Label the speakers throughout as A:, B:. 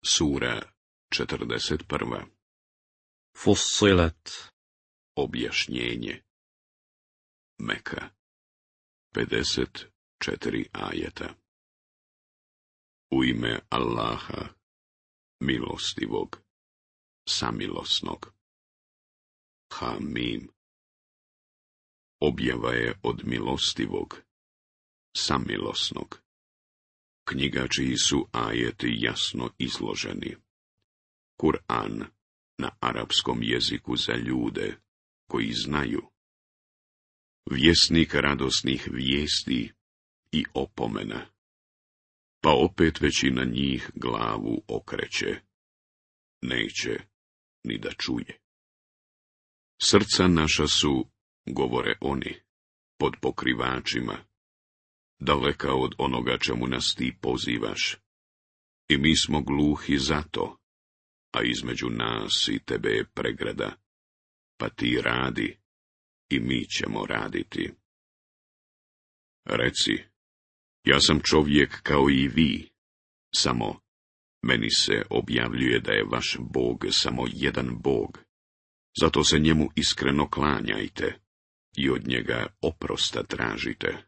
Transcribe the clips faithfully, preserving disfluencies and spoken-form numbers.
A: Sura četrdeset prva.
B: Fussilet.
A: Objašnjenje. Meka. pedeset četiri ajeta. U ime Allaha, milostivog, samilosnog. Hamim. Objava je od milostivog, samilosnog. Knjiga čiji su ajeti jasno izloženi. Kur'an na arapskom jeziku za ljude koji znaju. Vjesnik radosnih vijesti i opomena. Pa opet većina njih glavu okreće. Neće ni da čuje. Srca naša su, govore oni, pod pokrivačima, daleka od onoga čemu nas ti pozivaš. I mi smo gluhi za to, a između nas i tebe je pregrada, pa ti radi i mi ćemo raditi. Reci, ja sam čovjek kao i vi, samo meni se objavljuje da je vaš Bog samo jedan Bog, zato se njemu iskreno klanjajte i od njega oprosta tražite.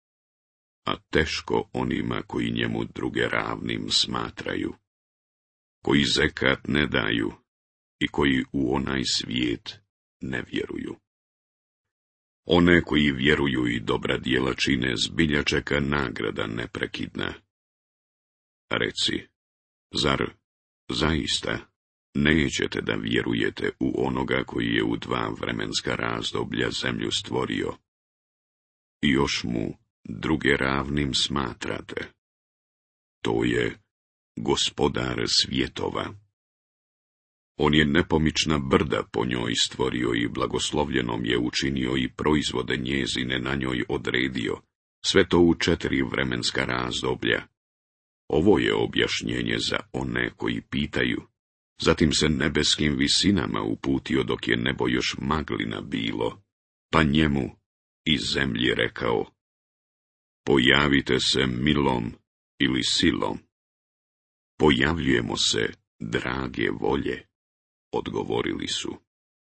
A: A teško onima koji njemu druge ravnim smatraju, koji zekat ne daju i koji u onaj svijet ne vjeruju. One koji vjeruju i dobra djela čine, zbilja čeka nagrada neprekidna. Reci, zar zaista nećete da vjerujete u onoga koji je u dva vremenska razdoblja zemlju stvorio i još mu druge ravnim smatrate? To je gospodar svjetova. On je nepomična brda po njoj stvorio i blagoslovljenom je učinio i proizvode njezine na njoj odredio, sve to u četiri vremenska razdoblja. Ovo je objašnjenje za one koji pitaju. Zatim se nebeskim visinama uputio dok je nebo još maglina bilo, pa njemu iz zemlji rekao: pojavite se milom ili silom. Pojavljujemo se drage volje, odgovorili su.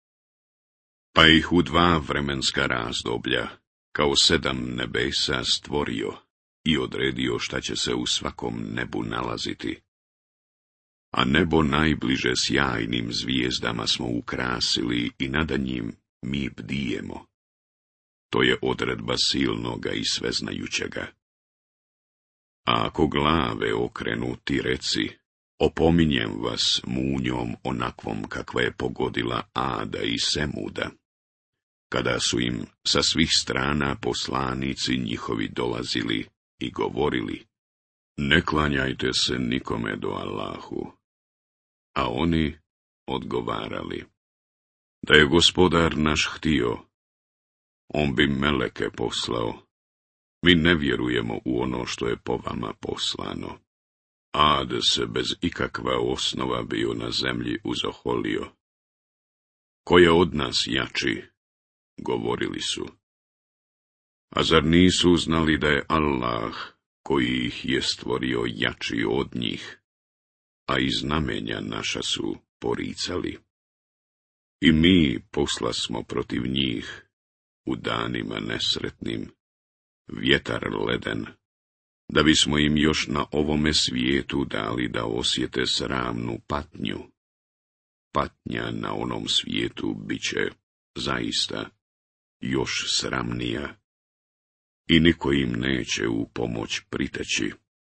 A: Pa ih u dva vremenska razdoblja, kao sedam nebesa stvorio i odredio šta će se u svakom nebu nalaziti. A nebo najbliže sjajnim zvijezdama smo ukrasili i nada njim mi bdijemo. To je odredba silnoga i sveznajućega. A ako glave okrenu, ti reci, opominjem vas munjom onakvom kakva je pogodila Ada i Semuda, kada su im sa svih strana poslanici njihovi dolazili i govorili: ne klanjajte se nikome do Allahu. A oni odgovarali: da je gospodar naš htio, on bi meleke poslao. Mi ne vjerujemo u ono što je po vama poslano. Ad se bez ikakva osnova bio na zemlji uzoholio. Ko je od nas jači? Govorili su. A zar nisu znali da je Allah, koji ih je stvorio, jači od njih, a i znamenja naša su poricali? I mi posla smo protiv njih u danima nesretnim, vjetar leden, da bismo im još na ovome svijetu dali da osjete sramnu patnju. Patnja na onom svijetu biće zaista još sramnija i niko im neće u pomoć priteći.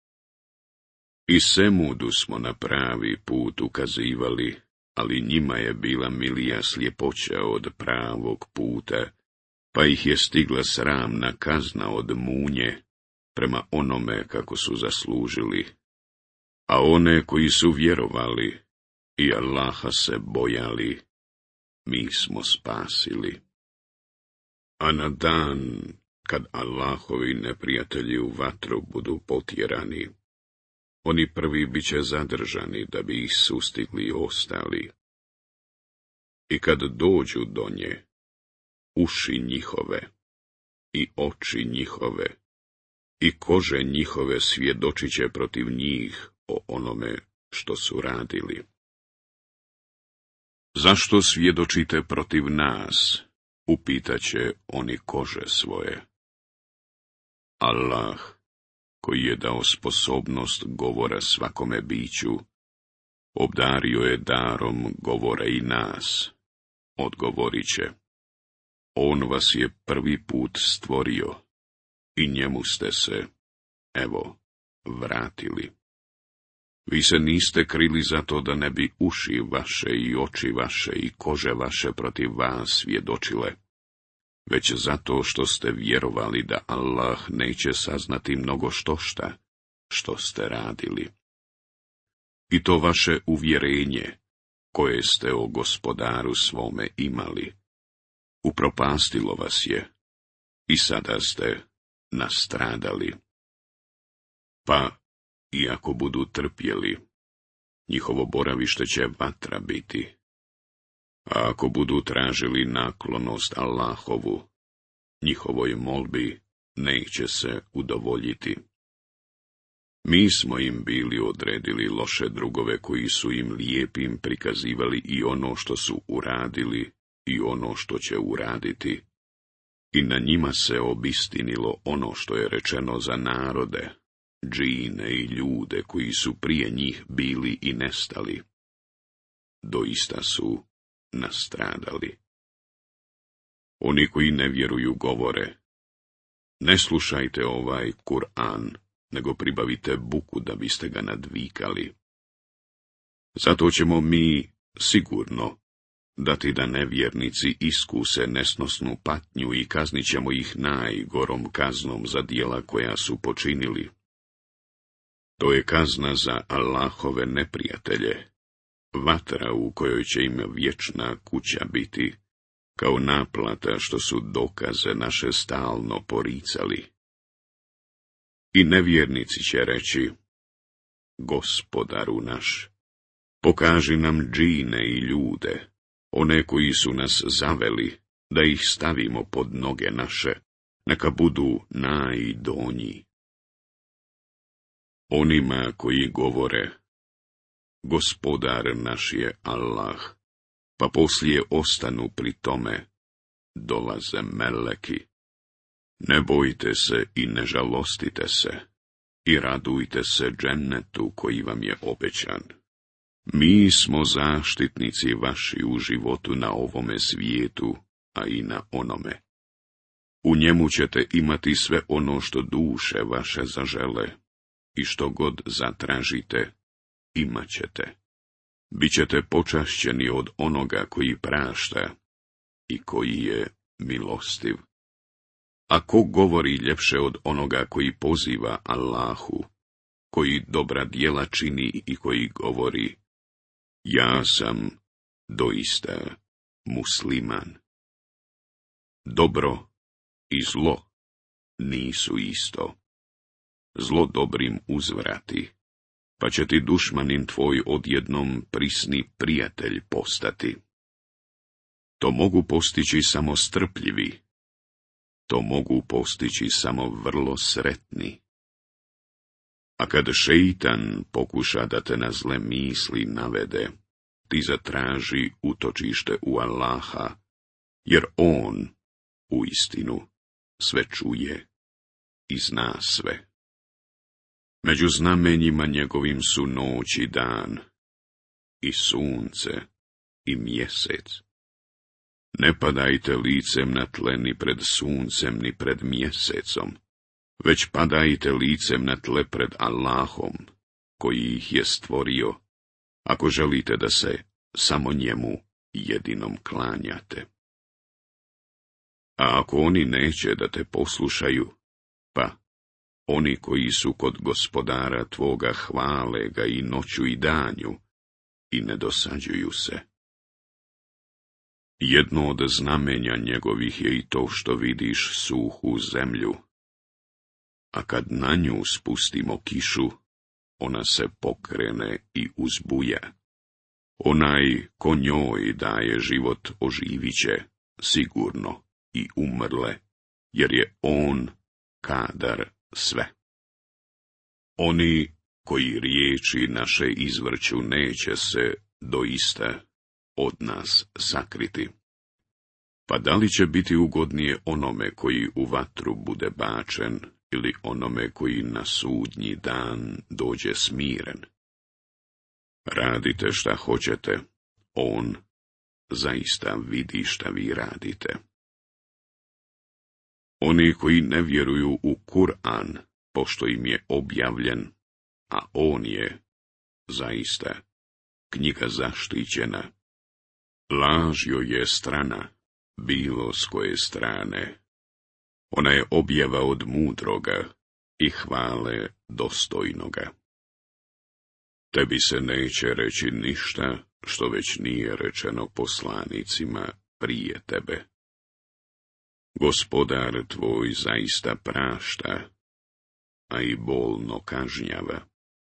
A: I Semudu smo na pravi put ukazivali, ali njima je bila milija sljepoća od pravog puta, pa ih je stigla sramna kazna od munje, prema onome kako su zaslužili. A one koji su vjerovali i Allaha se bojali, mi smo spasili. A na dan, kad Allahovi neprijatelji u vatru budu potjerani, oni prvi bit će zadržani da bi ih sustigli ostali. I kad dođu do nje, uši njihove i oči njihove i kože njihove svjedočit će protiv njih o onome što su radili. Zašto svjedočite protiv nas? Upitaće oni kože svoje. Allah, koji je dao sposobnost govora svakome biću, obdario je darom govora i nas. Odgovorit će: On vas je prvi put stvorio i njemu ste se, evo, vratili. Vi se niste krili zato da ne bi uši vaše i oči vaše i kože vaše protiv vas svjedočile, već zato što ste vjerovali da Allah neće saznati mnogo štošta što ste radili. I to vaše uvjerenje, koje ste o gospodaru svome imali, upropastilo vas je i sada ste nastradali. Pa, iako budu trpjeli, njihovo boravište će vatra biti. A ako budu tražili naklonost Allahovu, njihovoj molbi neće se udovoljiti. Mi smo im bili odredili loše drugove koji su im lijepim prikazivali i ono što su uradili i ono što će uraditi. I na njima se obistinilo ono što je rečeno za narode, džine i ljude koji su prije njih bili i nestali. Doista su nastradali. Oni koji ne vjeruju govore: Ne slušajte ovaj Kur'an, nego pribavite buku da biste ga nadvikali. Zato ćemo mi sigurno dati da nevjernici iskuse nesnosnu patnju i kaznit ćemo ih najgorom kaznom za djela koja su počinili. To je kazna za Allahove neprijatelje, vatra u kojoj će im vječna kuća biti, kao naplata što su dokaze naše stalno poricali. I nevjernici će reći: Gospodaru naš, pokaži nam džine i ljude, one koji su nas zaveli, da ih stavimo pod noge naše, neka budu najdonji. Onima koji govore: Gospodar naš je Allah, pa poslije ostanu pri tome, dolaze meleki. Ne bojte se i ne žalostite se, i radujte se džennetu koji vam je obećan. Mi smo zaštitnici vaši u životu na ovome svijetu, a i na onome. U njemu ćete imati sve ono što duše vaše zažele, i što god zatražite, imat ćete. Bićete počašćeni od onoga koji prašta i koji je milostiv. A ko govori ljepše od onoga koji poziva Allahu, koji dobra djela čini i koji govori: Ja sam doista musliman. Dobro i zlo nisu isto. Zlo dobrim uzvrati, pa će ti dušmanin tvoj odjednom prisni prijatelj postati. To mogu postići samo strpljivi, to mogu postići samo vrlo sretni. A kad šeitan pokuša da te na zle misli navede, ti zatraži utočište u Allaha, jer on, uistinu, sve čuje i zna sve. Među znamenjima njegovim su noć i dan, i sunce, i mjesec. Ne padajte licem na tle ni pred suncem, ni pred mjesecom, već padajte licem na tle pred Allahom, koji ih je stvorio, ako želite da se samo njemu jedinom klanjate. A ako oni neće da te poslušaju, pa oni koji su kod gospodara tvoga hvale ga i noću i danju i ne dosađuju se. Jedno od znamenja njegovih je i to što vidiš suhu zemlju, a kad na nju spustimo kišu, ona se pokrene i uzbuja. Onaj ko njoj daje život oživit će sigurno i umrle, jer je on kadar sve. Oni koji riječi naše izvrću, neće se doista od nas sakriti. Pa da li će biti ugodnije onome koji u vatru bude bačen, ili onome koji na sudnji dan dođe smiren? Radite šta hoćete, on zaista vidi šta vi radite. Oni koji ne vjeruju u Kur'an, pošto im je objavljen, a on je, zaista, knjiga zaštićena, laž joj je strana, bilo s koje strane. Ona je objava od mudroga i hvale dostojnoga. Tebi se neće reći ništa što već nije rečeno poslanicima prije tebe. Gospodar tvoj zaista prašta, a i bolno kažnjava.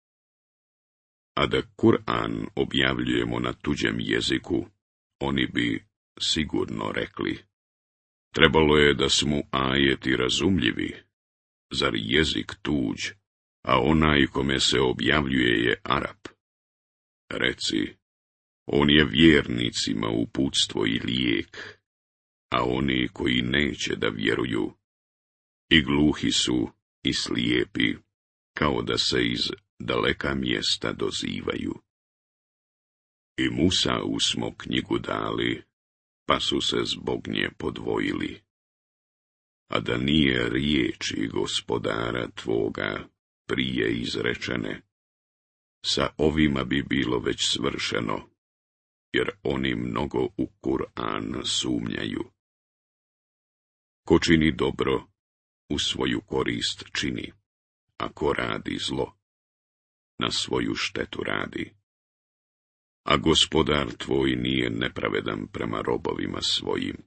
A: A da Kur'an objavljujemo na tuđem jeziku, oni bi sigurno rekli: trebalo je da su mu ajeti razumljivi, zar jezik tuđ, a onaj kome se objavljuje je Arap. Reci, on je vjernicima uputstvo i lijek, a oni koji neće da vjeruju, i gluhi su i slijepi, kao da se iz daleka mjesta dozivaju. I Musau smo knjigu dali, pa su se zbog nje podvojili. A da nije riječi gospodara tvoga prije izrečene, sa ovima bi bilo već svršeno, jer oni mnogo u Kur'an sumnjaju. Ko čini dobro, u svoju korist čini, a ko radi zlo, na svoju štetu radi. A gospodar tvoj nije nepravedan prema robovima svojim.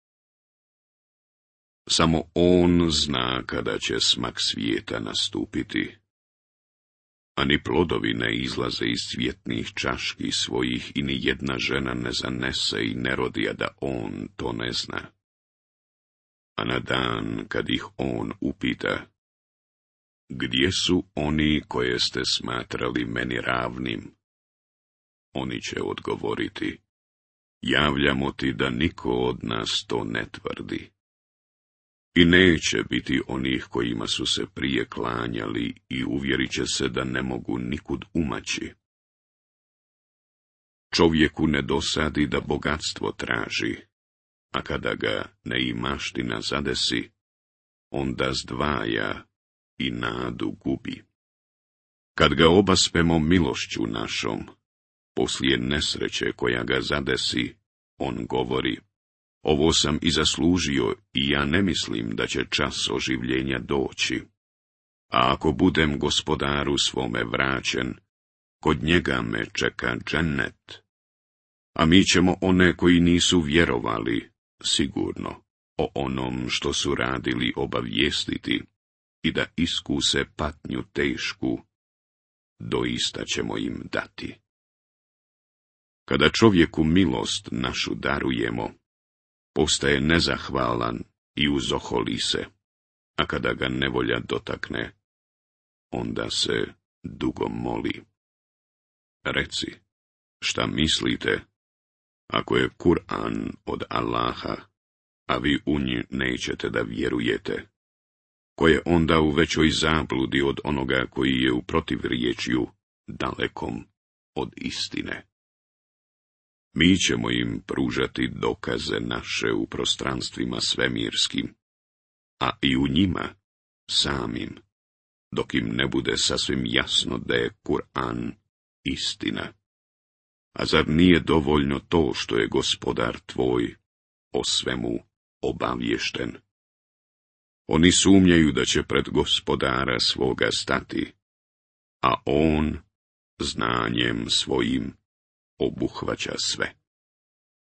A: Samo on zna kada će smak svijeta nastupiti, a ni plodovi ne izlaze iz cvjetnih čaški svojih i ni jedna žena ne zanese i ne rodi, a da on to ne zna. A na dan kad ih on upita: gdje su oni koje ste smatrali meni ravnim? Oni će odgovoriti: javljamo ti da niko od nas to ne tvrdi. I neće biti onih kojima su se prije klanjali i uvjerit će se da ne mogu nikud umaći. Čovjeku ne dosadi da bogatstvo traži, a kada ga neimaština zadesi, onda zdvaja i nadu gubi. Kad ga obaspemo milošću našom, poslije nesreće koja ga zadesi, on govori: ovo sam i zaslužio i ja ne mislim da će čas oživljenja doći. A ako budem gospodaru svome vraćen, kod njega me čeka džennet. A mi ćemo one koji nisu vjerovali, sigurno, o onom što su radili obavijestiti i da iskuse patnju tešku, doista ćemo im dati. Kada čovjeku milost našu darujemo, postaje nezahvalan i uzoholi se, a kada ga nevolja dotakne, onda se dugo moli. Reci, šta mislite, ako je Kur'an od Allaha, a vi u nji nećete da vjerujete, ko je onda u većoj zabludi od onoga koji je u protivriječju dalekom od istine? Mi ćemo im pružati dokaze naše u prostranstvima svemirskim, a i u njima samim, dok im ne bude sasvim jasno da je Kur'an istina. A zar nije dovoljno to što je gospodar tvoj o svemu obaviješten? Oni sumnjaju da će pred gospodara svoga stati, a on znanjem svojim obuhvaća sve.